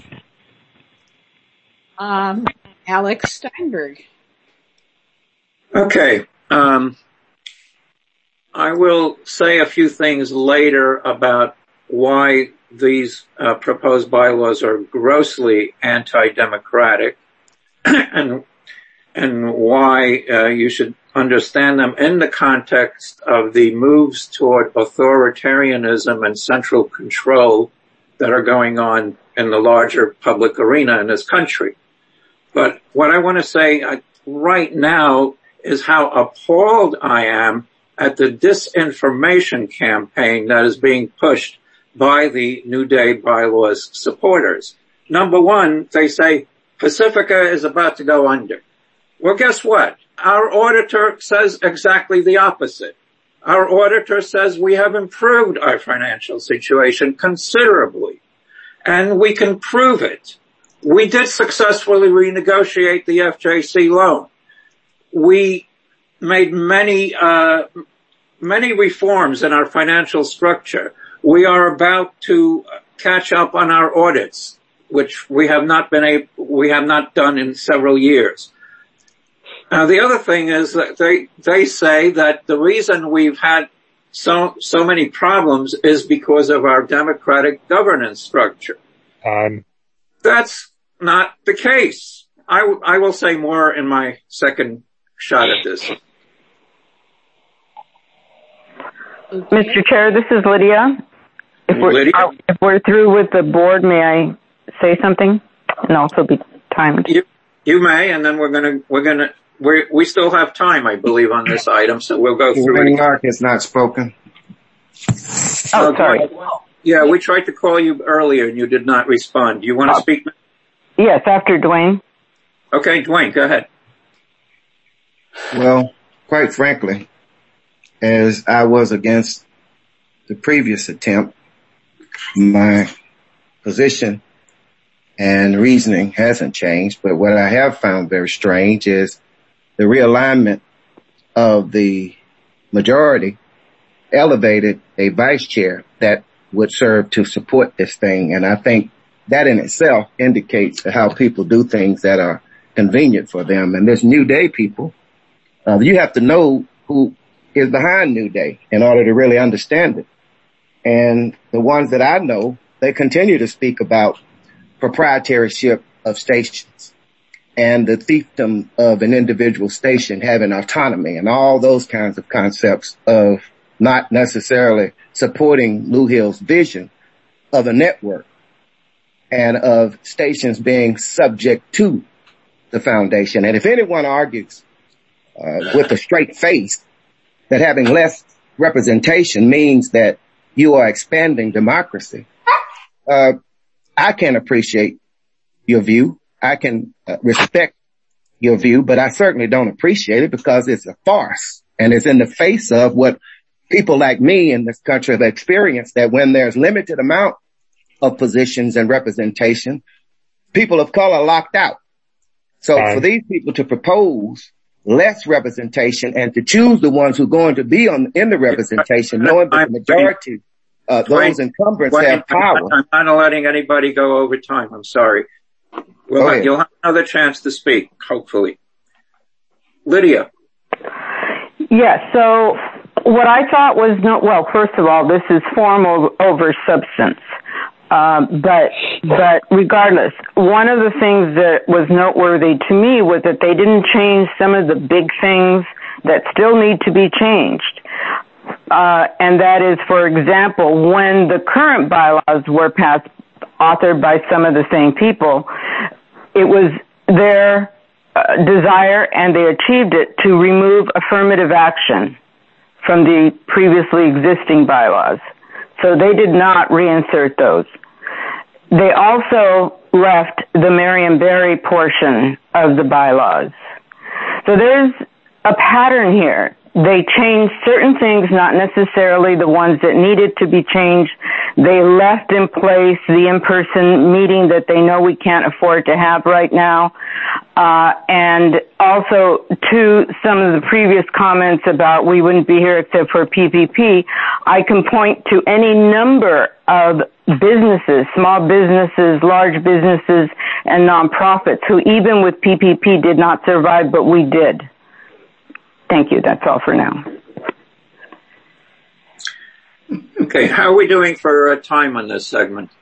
Um, Alex Steinberg. Okay. Um, I will say a few things later about why these uh, proposed bylaws are grossly anti-democratic and and why uh, you should understand them in the context of the moves toward authoritarianism and central control that are going on in the larger public arena in this country. But what I want to say uh, right now is how appalled I am at the disinformation campaign that is being pushed by the New Day bylaws supporters. Number one, they say Pacifica is about to go under. Well, guess what? Our auditor says exactly the opposite. Our auditor says we have improved our financial situation considerably, and we can prove it. We did successfully renegotiate the F J C loan. We made many, uh, many reforms in our financial structure. We are about to catch up on our audits, which we have not been able, we have not done in several years. Now, the other thing is that they, they say that the reason we've had so, so many problems is because of our democratic governance structure. Um, That's not the case. I, w- I will say more in my second shot at this. Okay. Mister Chair, this is Lydia. If we're, Lydia? uh, if we're through with the board, may I say something and also be timed? You, you may, and then we're gonna, we're gonna, we we still have time, I believe, on this item, so we'll go through it. Mark has not spoken. Oh, sorry. Yeah, we tried to call you earlier and you did not respond. Do you want to oh. speak? Yes, after Dwayne. Okay, Dwayne, go ahead. Well, quite frankly, as I was against the previous attempt, my position and reasoning hasn't changed. But what I have found very strange is the realignment of the majority elevated a vice chair that would serve to support this thing. And I think that in itself indicates how people do things that are convenient for them. And this New Day people, uh, you have to know who is behind New Day in order to really understand it. And the ones that I know, they continue to speak about proprietorship of stations and the fiefdom of an individual station having autonomy and all those kinds of concepts of not necessarily supporting Lou Hill's vision of a network and of stations being subject to the foundation. And if anyone argues uh, with a straight face that having less representation means that you are expanding democracy, uh, I can appreciate your view. I can uh, respect your view, but I certainly don't appreciate it because it's a farce and it's in the face of what people like me in this country have experienced, that when there's limited amount of positions and representation, people of color are locked out. So Fine. For these people to propose less representation and to choose the ones who are going to be on in the representation, knowing that the majority, uh, those incumbents have power. I'm not letting anybody go over time. I'm sorry. Well, Go ahead. You'll have another chance to speak, hopefully. Lydia. Yes, so what I thought was, no, well, first of all, this is form over substance. Um, but, but regardless, one of the things that was noteworthy to me was that they didn't change some of the big things that still need to be changed. Uh, and that is, for example, when the current bylaws were passed, authored by some of the same people, it was their uh, desire, and they achieved it, to remove affirmative action from the previously existing bylaws. So they did not reinsert those. They also left the Marion Barry portion of the bylaws. So there's a pattern here. They changed certain things, not necessarily the ones that needed to be changed. They left in place the in-person meeting that they know we can't afford to have right now. Uh, and also to some of the previous comments about we wouldn't be here except for P P P, I can point to any number of businesses, small businesses, large businesses, and nonprofits who even with P P P did not survive, but we did. Thank you. That's all for now. Okay. How are we doing for uh, time on this segment?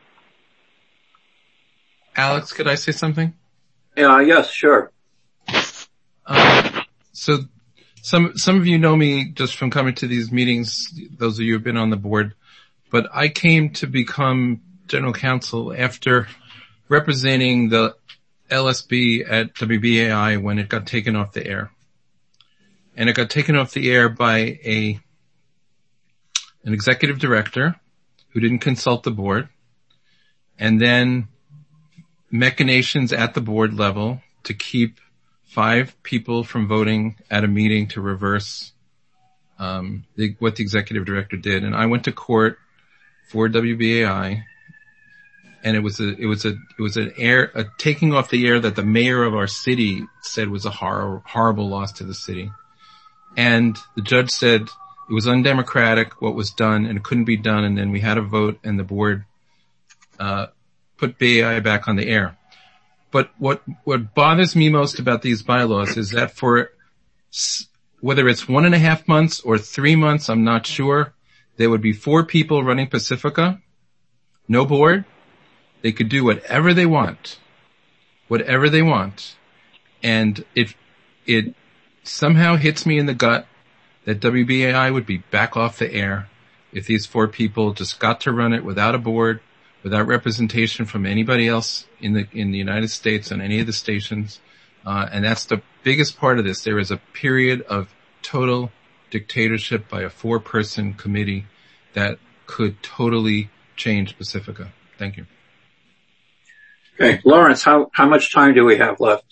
Alex, could I say something? Yeah, yes, sure. Uh, so some, some of you know me just from coming to these meetings, those of you who have been on the board, but I came to become general counsel after representing the L S B at W B A I when it got taken off the air. And it got taken off the air by a, an executive director who didn't consult the board, and then machinations at the board level to keep five people from voting at a meeting to reverse, um, the, what the executive director did. And I went to court for W B A I, and it was a, it was a, it was an air, a taking off the air that the mayor of our city said was a horror, horrible loss to the city. And the judge said it was undemocratic what was done and it couldn't be done. And then we had a vote and the board, uh, put B A I back on the air. But what, what bothers me most about these bylaws is that for whether it's one and a half months or three months, I'm not sure, there would be four people running Pacifica, no board. They could do whatever they want, whatever they want. And it, it, somehow hits me in the gut that W B A I would be back off the air if these four people just got to run it without a board, without representation from anybody else in the in the United States on any of the stations. Uh, and that's the biggest part of this. There is a period of total dictatorship by a four-person committee that could totally change Pacifica. Thank you. Okay, Lawrence, how, how much time do we have left?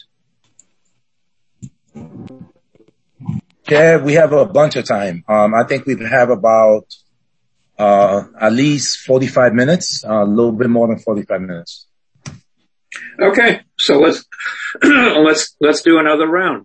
Yeah, we have a bunch of time. Um, I think we have about, uh, at least forty-five minutes, uh, a little bit more than forty-five minutes. Okay. So let's, let's, let's do another round.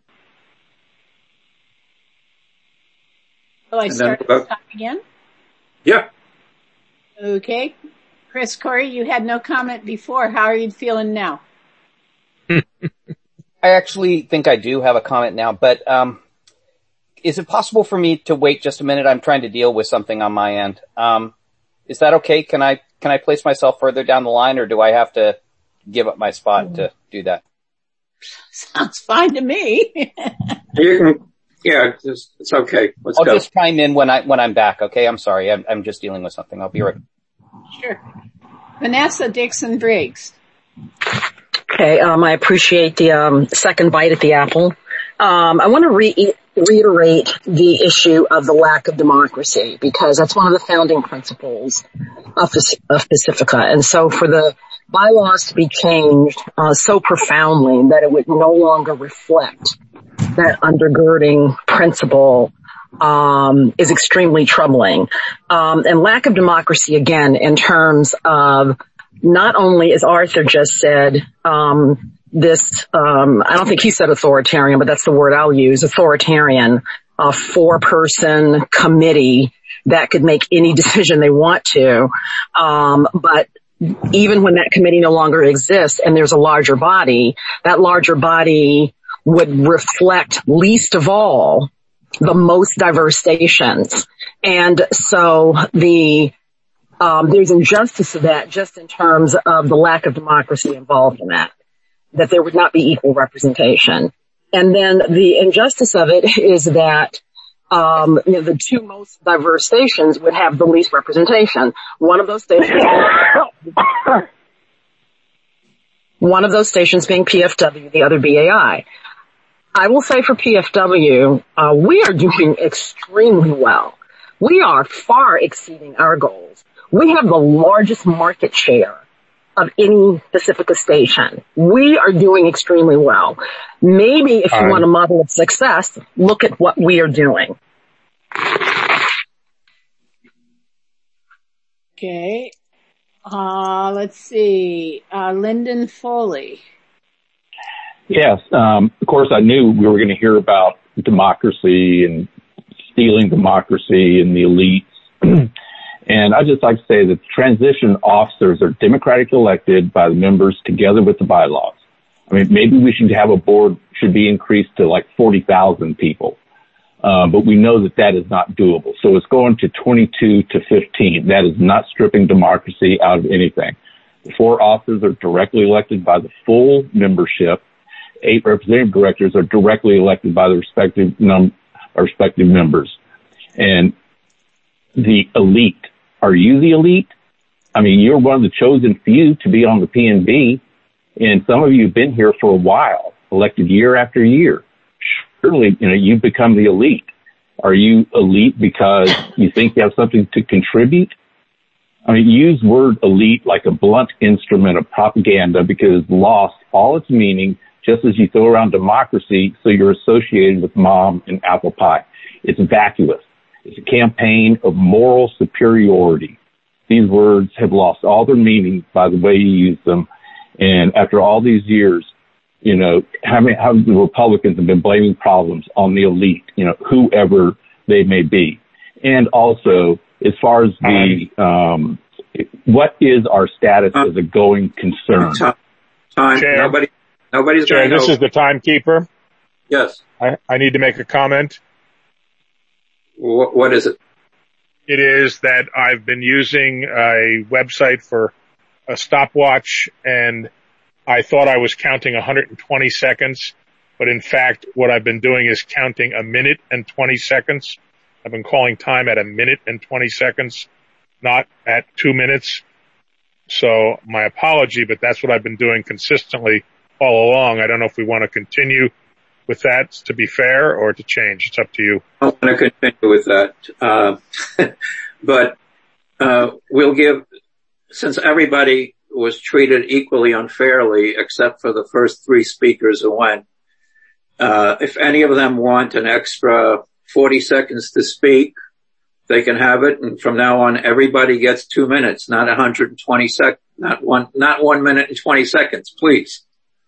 Will I start then, uh, this time again? Yeah. Okay. Chris, Corey, you had no comment before. How are you feeling now? I actually think I do have a comment now, but, um, is it possible for me to wait just a minute? I'm trying to deal with something on my end. Um, is that okay? Can I, can I place myself further down the line, or do I have to give up my spot to do that? Sounds fine to me. You can, yeah, it's, it's okay. Let's I'll go. just chime in when I, when I'm back. Okay. I'm sorry. I'm, I'm just dealing with something. I'll be right. Sure. Vanessa Dixon Briggs. Okay. Um, I appreciate the, um, second bite at the apple. Um, I want to re- reiterate the issue of the lack of democracy, because that's one of the founding principles of, of Pacifica. And so for the bylaws to be changed uh, so profoundly that it would no longer reflect that undergirding principle um, is extremely troubling. Um, and lack of democracy, again, in terms of not only, as Arthur just said, um, this, um, I don't think he said authoritarian, but that's the word I'll use, authoritarian, a four-person committee that could make any decision they want to. Um, but even when that committee no longer exists and there's a larger body, that larger body would reflect least of all the most diverse stations. And so the, um, there's injustice to that just in terms of the lack of democracy involved in that. That there would not be equal representation. And then the injustice of it is that um you know, the two most diverse stations would have the least representation. One of those stations One of those stations being P F W, the other B A I. I will say for P F W, uh, we are doing extremely well. We are far exceeding our goals. We have the largest market share of any Pacifica station. We are doing extremely well. Maybe if you Um, want a model of success, look at what we are doing. Okay. Uh, let's see. Uh, Lyndon Foley. Yes, um, of course I knew we were going to hear about democracy and stealing democracy and the elites. And I'd just like to say that the transition officers are democratically elected by the members together with the bylaws. I mean, maybe we should have a board should be increased to like forty thousand people. Uh, but we know that that is not doable. So it's going to twenty-two to fifteen. That is not stripping democracy out of anything. The four officers are directly elected by the full membership. Eight representative directors are directly elected by the respective num- respective members. And the elite, are you the elite? I mean, you're one of the chosen few to be on the P N B, and some of you have been here for a while, elected year after year. Surely, you know, you've become the elite. Are you elite because you think you have something to contribute? I mean, use word elite like a blunt instrument of propaganda because it's lost all its meaning just as you throw around democracy so you're associated with mom and apple pie. It's vacuous. It's a campaign of moral superiority. These words have lost all their meaning by the way you use them. And after all these years, you know, how many, how the Republicans have been blaming problems on the elite, you know, whoever they may be. And also, as far as the, um, what is our status as a going concern? Time. Chair, Nobody, nobody's Chair, going to this know. is the timekeeper. Yes. I, I need to make a comment. What, what is it? It is that I've been using a website for a stopwatch, and I thought I was counting one hundred twenty seconds, but in fact, what I've been doing is counting a minute and twenty seconds. I've been calling time at a minute and twenty seconds, not at two minutes. So my apology, but that's what I've been doing consistently all along. I don't know if we want to continue with that to be fair or to change. It's up to you. I want to continue with that. Uh, but uh, we'll give, since everybody was treated equally unfairly except for the first three speakers who went, uh, if any of them want an extra forty seconds to speak, they can have it. And from now on, everybody gets two minutes, not one hundred twenty seconds, not one, not one minute and twenty seconds, please.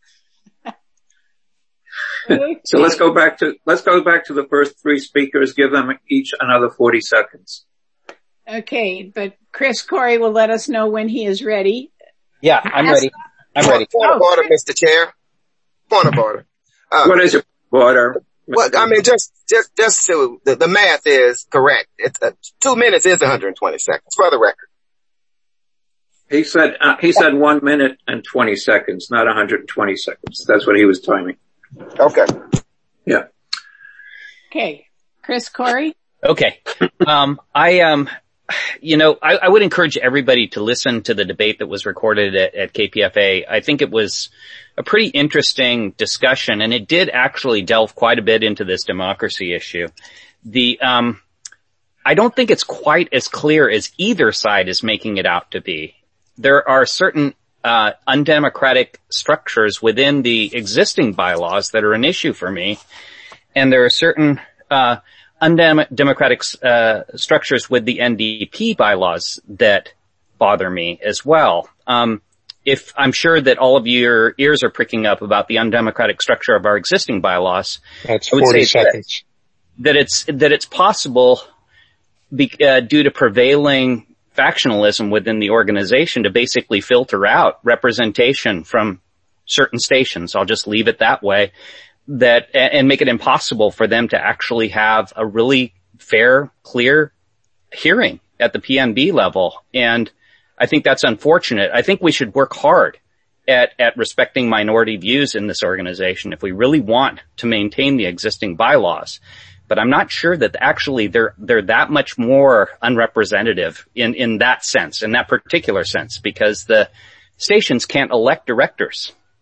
So let's go back to, let's go back to the first three speakers, give them each another forty seconds. Okay, but Chris Corey will let us know when he is ready. Yeah, I'm ready. I'm ready. Point of order, Mister Chair. Point of order. Uh, what is your order? Well, I mean, just, just, just so the, the math is correct. It's uh, two minutes is one hundred twenty seconds for the record. He said, uh, he said one minute and twenty seconds, not one hundred twenty seconds. That's what he was timing. Okay. Yeah. Okay. Chris Corey? Okay. Um, I, um, you know, I, I would encourage everybody to listen to the debate that was recorded at, at K P F A. I think it was a pretty interesting discussion, and it did actually delve quite a bit into this democracy issue. The, um, I don't think it's quite as clear as either side is making it out to be. There are certain Uh, undemocratic structures within the existing bylaws that are an issue for me. And there are certain, uh, undemocratic, uh, structures with the N D P bylaws that bother me as well. Um, if I'm sure that all of your ears are pricking up about the undemocratic structure of our existing bylaws. That's I would forty say seconds. That, that it's, that it's possible be, uh, due to prevailing factionalism within the organization to basically filter out representation from certain stations. I'll just leave it that way, that, and make it impossible for them to actually have a really fair, clear hearing at the P N B level. And I think that's unfortunate. I think we should work hard at, at respecting minority views in this organization if we really want to maintain the existing bylaws. But I'm not sure that actually they're, they're that much more unrepresentative in, in that sense, in that particular sense, because the stations can't elect directors.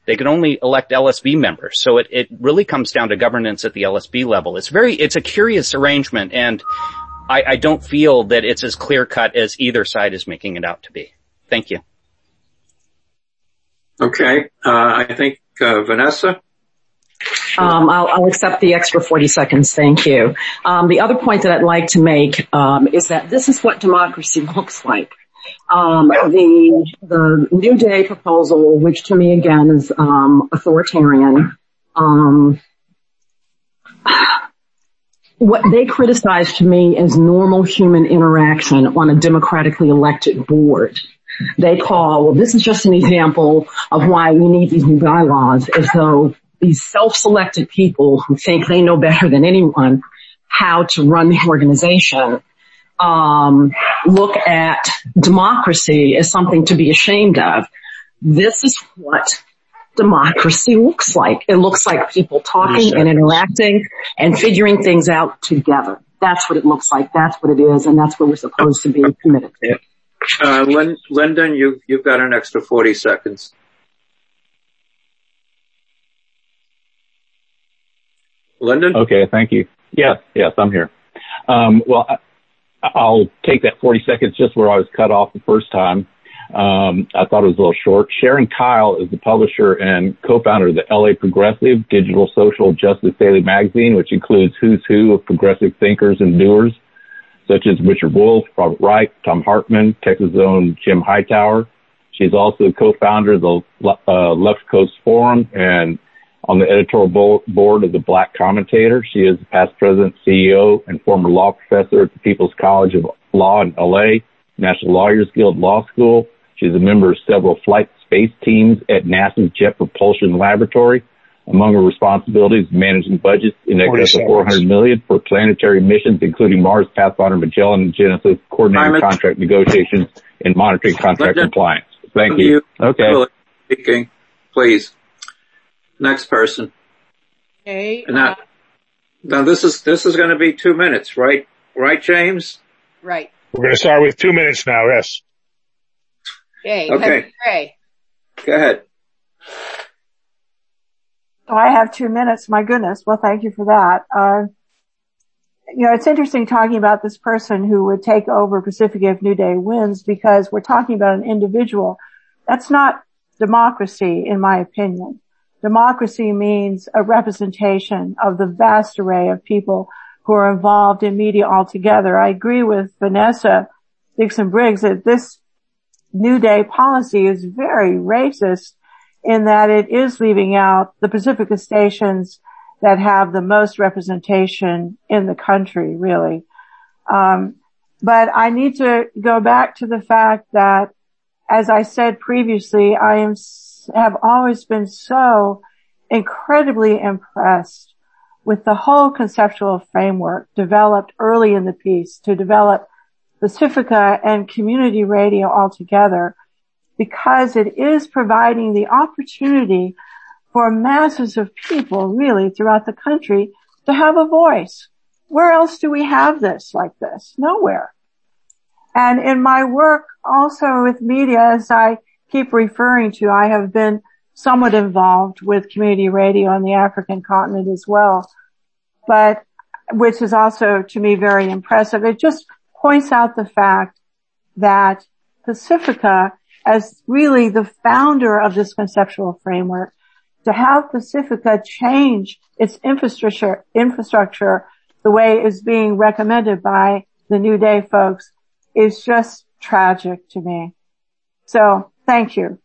They can only elect L S B members. So it, it really comes down to governance at the L S B level. It's very, it's a curious arrangement, and I, I don't feel that it's as clear cut as either side is making it out to be. Thank you. Okay. Uh, I think, uh, Vanessa? Um, I'll, I'll accept the extra forty seconds. Thank you. Um, the other point that I'd like to make, um, is that this is what democracy looks like. Um, the, the New Day proposal, which to me again is, um, authoritarian, um, what they criticize to me is normal human interaction on a democratically elected board. They call, well, this is just an example of why we need these new bylaws, as though these self-selected people who think they know better than anyone how to run the organization, um, look at democracy as something to be ashamed of. This is what democracy looks like. It looks like people talking and interacting and figuring things out together. That's what it looks like. That's what it is, and that's what we're supposed to be committed to. Uh, Lynn, Lyndon, you, you've got an extra forty seconds. Lyndon? Okay, thank you. Yes, yes, I'm here. Um, well, I, I'll take that forty seconds just where I was cut off the first time. Um, I thought it was a little short. Sharon Kyle is the publisher and co-founder of the L A Progressive Digital Social Justice Daily Magazine, which includes who's who of progressive thinkers and doers, such as Richard Wolff, Robert Wright, Tom Hartman, Texas' own Jim Hightower. She's also co-founder of the uh, Left Coast Forum and on the editorial board of the Black Commentator. She is past president, C E O, and former law professor at the People's College of Law in L A, National Lawyers Guild Law School. She's a member of several flight space teams at NASA's Jet Propulsion Laboratory. Among her responsibilities, managing budgets in excess of four hundred million dollars for planetary missions, including Mars, Pathfinder, Magellan, and Genesis, coordinating contract negotiations and monitoring contract Lyndon, compliance. Thank you. you. Okay. Speaking, please. Next person. Okay. Now, uh, now this is, this is going to be two minutes, right? Right, James? Right. We're going to start with two minutes now, yes. Okay. Okay. Ray. Go ahead. Oh, I have two minutes. My goodness. Well, thank you for that. Uh, you know, it's interesting talking about this person who would take over Pacifica if New Day wins, because we're talking about an individual. That's not democracy, in my opinion. Democracy means a representation of the vast array of people who are involved in media altogether. I agree with Vanessa Dixon Briggs that this New Day policy is very racist in that it is leaving out the Pacifica stations that have the most representation in the country, really. Um, but I need to go back to the fact that, as I said previously, I am have always been so incredibly impressed with the whole conceptual framework developed early in the piece to develop Pacifica and community radio altogether, because it is providing the opportunity for masses of people really throughout the country to have a voice. Where else do we have this like this? Nowhere. And in my work also with media, as I keep referring to, I have been somewhat involved with community radio on the African continent as well, but which is also to me very impressive. It just points out the fact that Pacifica, as really the founder of this conceptual framework, to have Pacifica change its infrastructure, infrastructure the way it is being recommended by the New Day folks is just tragic to me. So, thank you.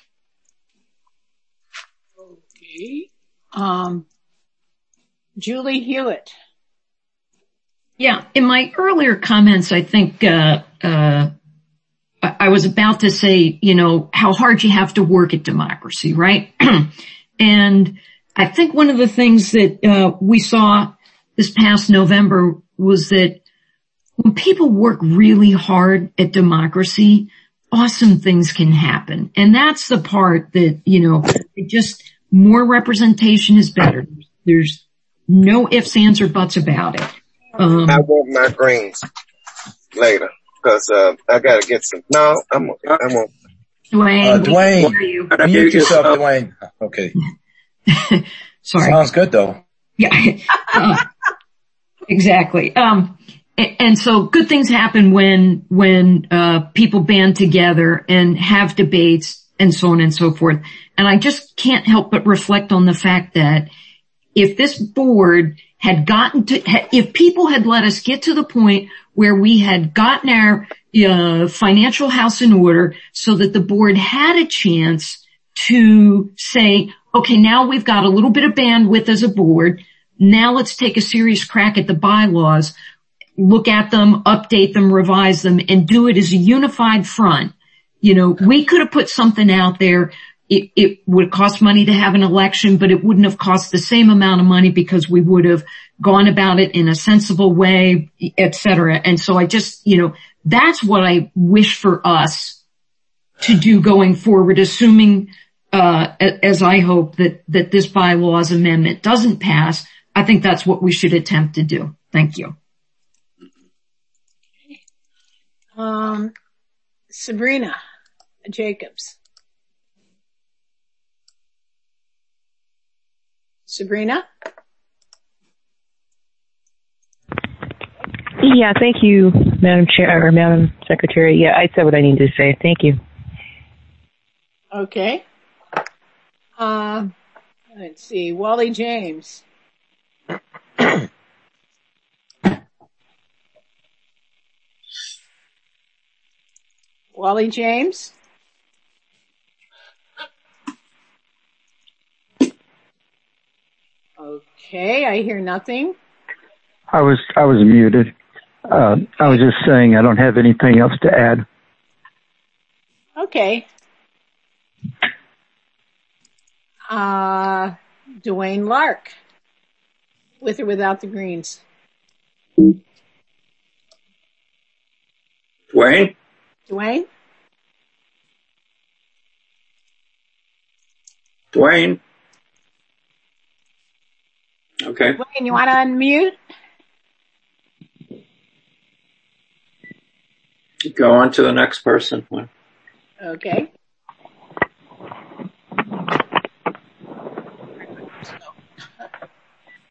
Okay. Um, Julie Hewitt. Yeah, in my earlier comments, I think, uh, uh, I was about to say, you know, how hard you have to work at democracy, right? And I think one of the things that, uh, we saw this past November was that when people work really hard at democracy, awesome things can happen. And that's the part that, you know, it just, more representation is better. There's no ifs, ands, or buts about it. Um, I want my greens later because uh, I gotta get some. No, I'm I won't. Dwayne. Uh, Dwayne, you. mute yourself, Dwayne. Okay. Sorry. Sounds good though. Yeah. Uh, exactly. Um, and, and so good things happen when, when, uh, people band together and have debates and so on and so forth. And I just can't help but reflect on the fact that if this board had gotten to, if people had let us get to the point where we had gotten our uh, financial house in order so that the board had a chance to say, okay, now we've got a little bit of bandwidth as a board. Now let's take a serious crack at the bylaws, look at them, update them, revise them, and do it as a unified front. You know, we could have put something out there. It, it would cost money to have an election, but it wouldn't have cost the same amount of money because we would have gone about it in a sensible way, et cetera. And so I just, you know, that's what I wish for us to do going forward, assuming, uh, as I hope that, that this bylaws amendment doesn't pass. I think that's what we should attempt to do. Thank you. Um, Sabrina Jacobs. Sabrina? Yeah, thank you, Madam Chair, or Madam Secretary. Yeah, I said what I needed to say. Thank you. Okay. Uh, let's see. Wally James. Wally James? Okay, I hear nothing. I was I was muted. Uh, I was just saying I don't have anything else to add. Okay. Uh, Dwayne Lark, with or without the Greens. Dwayne? Dwayne? Dwayne? Okay. Dwayne, you want to unmute? Go on to the next person. Okay.